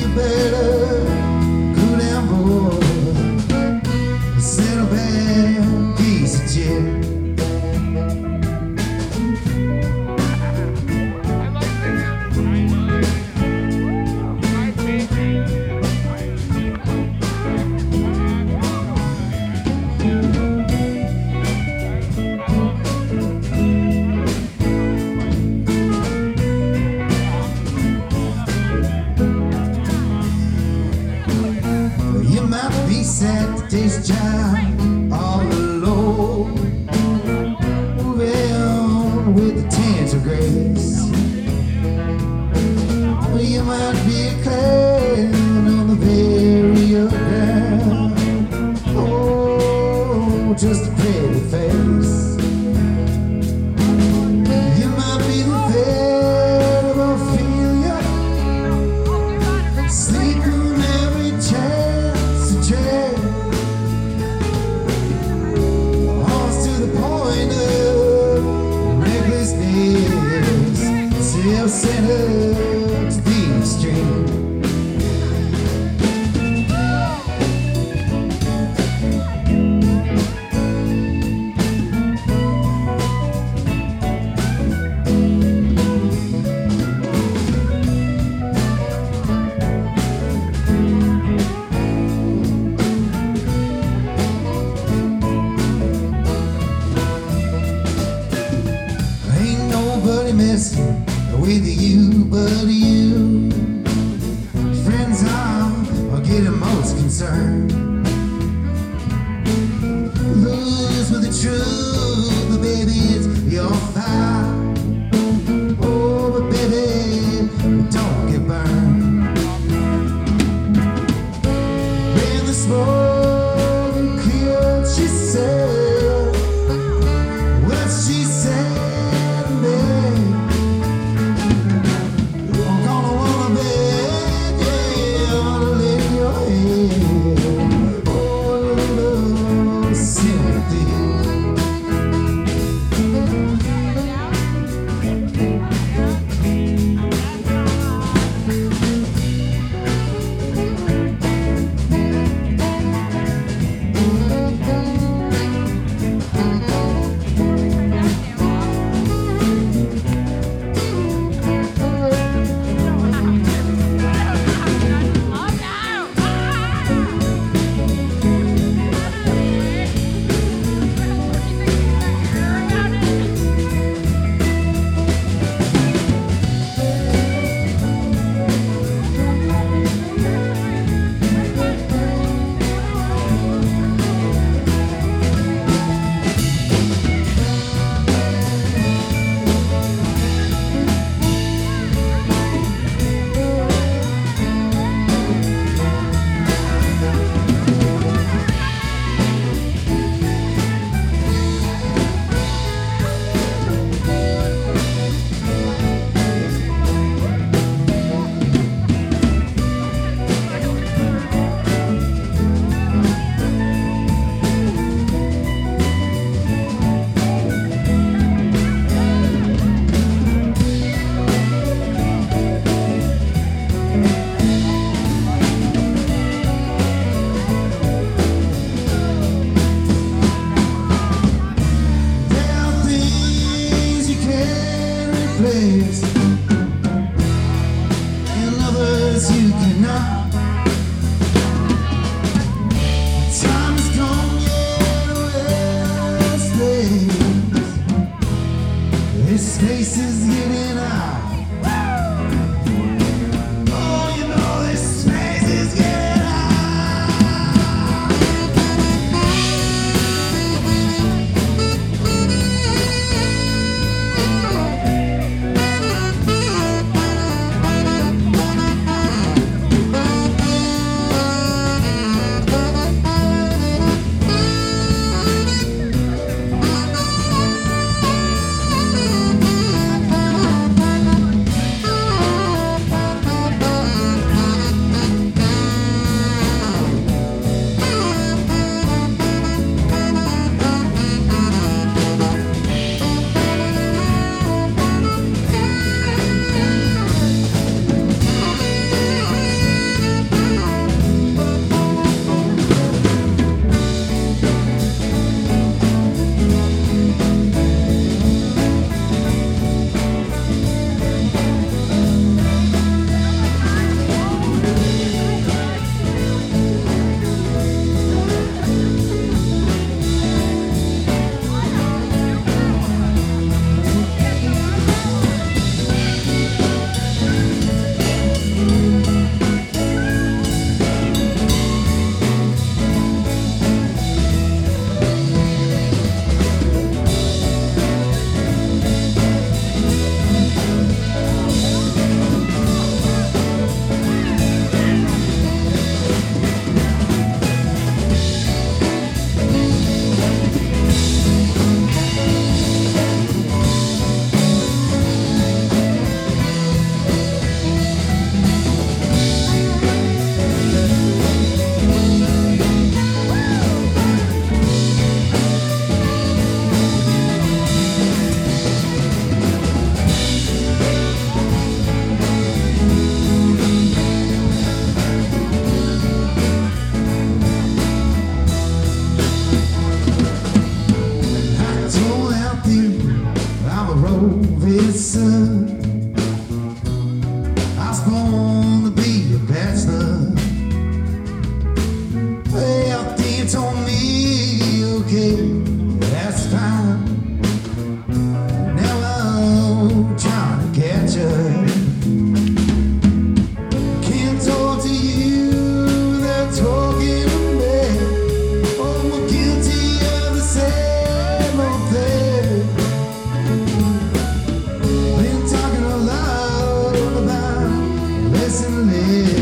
you better cool down, boy. Settle back, piece of chair. At today's job all alone, moving on with the tender grace. Well, you might be a clown on the very ground. Oh, just a pretty face. You might be the fate of Ophelia, sleep on every chance to tread. Self-centered to the extreme. Ain't nobody messing with you but you. Friends are getting most concerned. Lose with the truth, but baby, it's your fault. Oh, but baby, don't get burned. When the smoke cleared, she said what she said, babe. And others you cannot. Time has come, yeah, this space is getting out. Oh, you know this space is getting baby.